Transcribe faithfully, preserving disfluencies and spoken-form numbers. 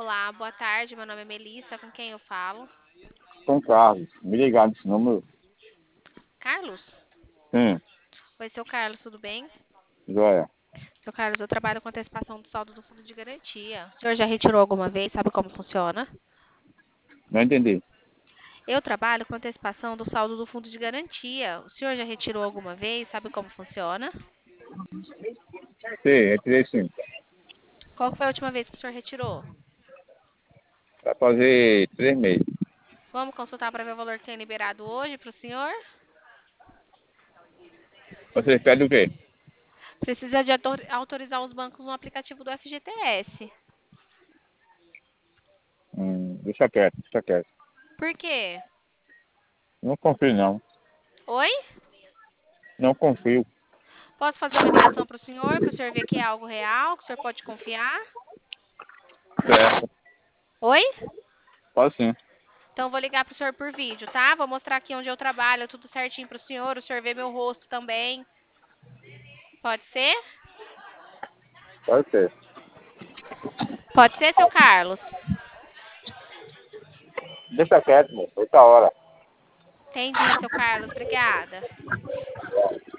Olá, boa tarde. Meu nome é Melissa. Com quem eu falo? Com Carlos. Me ligar desse número. Carlos? Sim, Oi, seu Carlos, tudo bem? joia. Seu Carlos, eu trabalho com antecipação do saldo do fundo de garantia. O senhor já retirou alguma vez? Sabe como funciona? Não entendi. Eu trabalho com antecipação do saldo do fundo de garantia. O senhor já retirou alguma vez? Sabe como funciona? Sim, retirei sim. Qual que foi a última vez que o senhor retirou? Vai fazer três meses. Vamos consultar para ver o valor que tem liberado hoje para o senhor? Vocês pedem o quê? Precisa de autor- autorizar os bancos no aplicativo do F G T S. Hum, deixa quieto, deixa quieto. Por quê? Não confio, não. Oi? Não confio. Posso fazer uma ligação para o senhor, para o senhor ver que é algo real, que o senhor pode confiar? Certo. Oi? Pode sim. Então, eu vou ligar para o senhor por vídeo, tá? Vou mostrar aqui onde eu trabalho, tudo certinho para o senhor, o senhor vê meu rosto também. Pode ser? Pode ser. Pode ser, seu Carlos? Deixa quieto, moço. Outra hora. Entendi, seu Carlos. Obrigada.